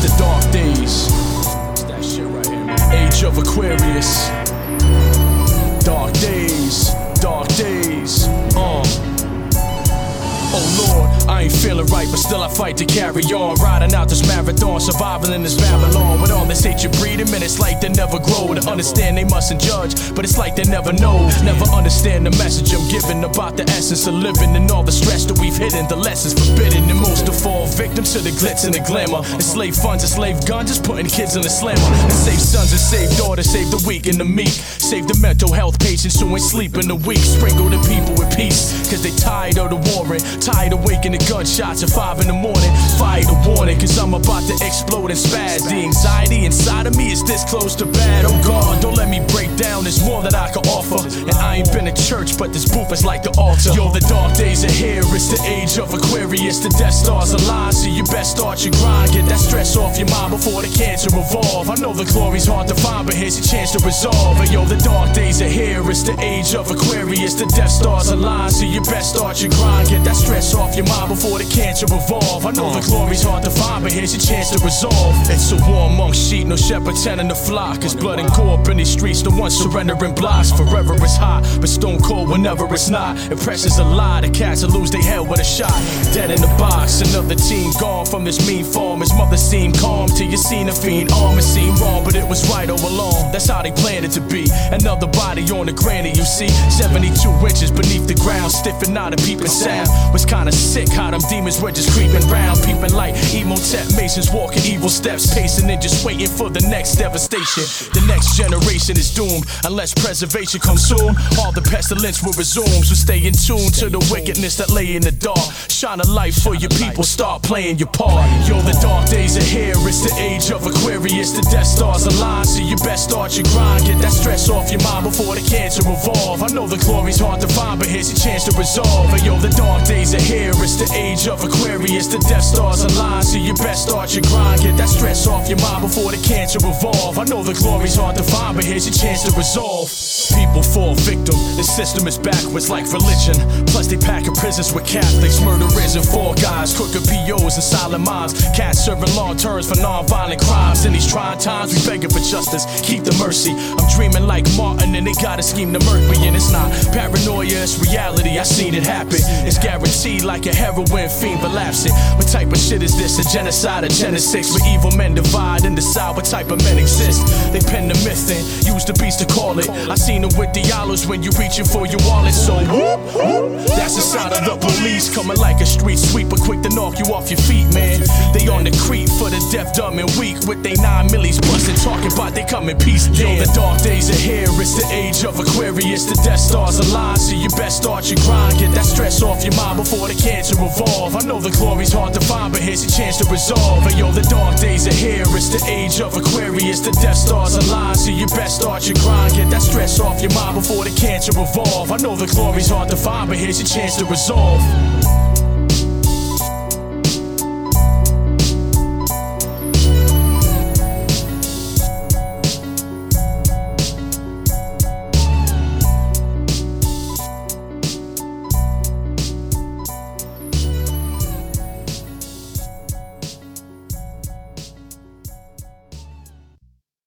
the dark days. It's that shit right here, man. Age of Aquarius. Dark days, dark days. Oh Lord, I ain't feeling right, but still I fight to carry on. Riding out this marathon, surviving in this Babylon. With all this hate you breeding, man, it's like they never grow. To understand they mustn't judge, but it's like they never know. Never understand the message I'm giving about the essence of living and all the stress that we've hidden. The lessons forbidden, and most to fall victim to the glitz and the glamour. Enslaved funds, enslaved guns, just putting kids in the slammer. And save sons and save daughters, save the weak and the meek. Save the mental health patients who ain't sleeping the weak. Sprinkle the people with peace, cause they tired of the warring. Tired of waking the gunshots at 5 in the morning. Fire the warning, cause I'm about to explode and spaz. The anxiety inside of me is this close to bad. Oh God, don't let me break down, there's more that I can offer. And I ain't been to church, but this booth is like the altar. Yo, the dark days are here, it's the age of Aquarius. The Death Star's aligned, so you best start your grind. Get that stress off your mind before the cancer evolve. I know the glory's hard to find, but here's your chance to resolve. And yo, the dark days are here, it's the age of Aquarius. The Death Star's aligned, so you best start your grind. Get that stress off your mind before the cancer evolve. I know the glory's hard to find, but here's your chance to resolve. It's a war amongst sheep, no shepherd tending the flock. It's blood and gore up in these streets, the ones surrendering blocks. Forever it's hot, but stone cold whenever it's not. Impression's a lie, the cats will lose their head with a shot. Dead in the box, another team gone from this mean form. His mother seemed calm till you seen a fiend arm. It seemed wrong, but it was right all along. That's how they planned it to be. Another body on the granny, you see. 72 inches beneath the ground, stiff and not a peeping sound. Was kinda sick how them demons were just creeping round. Peeping like Emotep Masons walking evil steps. Pacing and just waiting for the next devastation. The next generation is doomed unless preservation comes soon. All the pestilence will resume, so stay in tune to the wickedness that lay in the dark. Shine a light for your people, start playing your part. Yo, the dark days are here, it's the age of Aquarius. The Death Star's aligned, so you best start your grind. Get that stress off your mind before the cancer evolve. I know the glory's hard to find, but here's your chance to resolve. And yo, the dark days are here, it's the age of Aquarius. The Death Star's aligned, so you best start your grind. Get that stress off your mind before the cancer evolve. I know the glory's hard to find, but here's your chance to resolve. People fall victim, the system is backwards like religion. Plus they packing prisons with Catholics, murderers and fall guys, crooked POs and silent minds. Cats serving long terms for non-violent crimes. In these trying times, we begging for justice, keep the mercy. I'm dreaming like Martin and they got a scheme to murk me. And it's not paranoia, it's reality, I seen it happen. It's guaranteed like a heroin fiend relapsing. What type of shit is this? A genocide, a genocide where evil men divide and decide what type of men exist. They pen the myth and use the beast to call it. I seen it with Diallos when you reaching for your wallet. So whoop, whoop, that's the sound of the police coming like a street sweeper, quick to knock you off your feet, man. They on the creep for the deaf, dumb and weak with they 9 millis bustin', talking about they come in peace. Yo, the dark days are here, it's the age of Aquarius. The Death Star's aligned, so you best start your grind. Get that stress off your mind before the cancer evolve. I know the glory's hard to find, but here's your chance to resolve. And yo, the dark days are here, it's the age of Aquarius. The Death Star's aligned, so you best start your grind. Get that stress off your mind before the cancer evolve. I know the glory's hard to find, but here's your chance to resolve.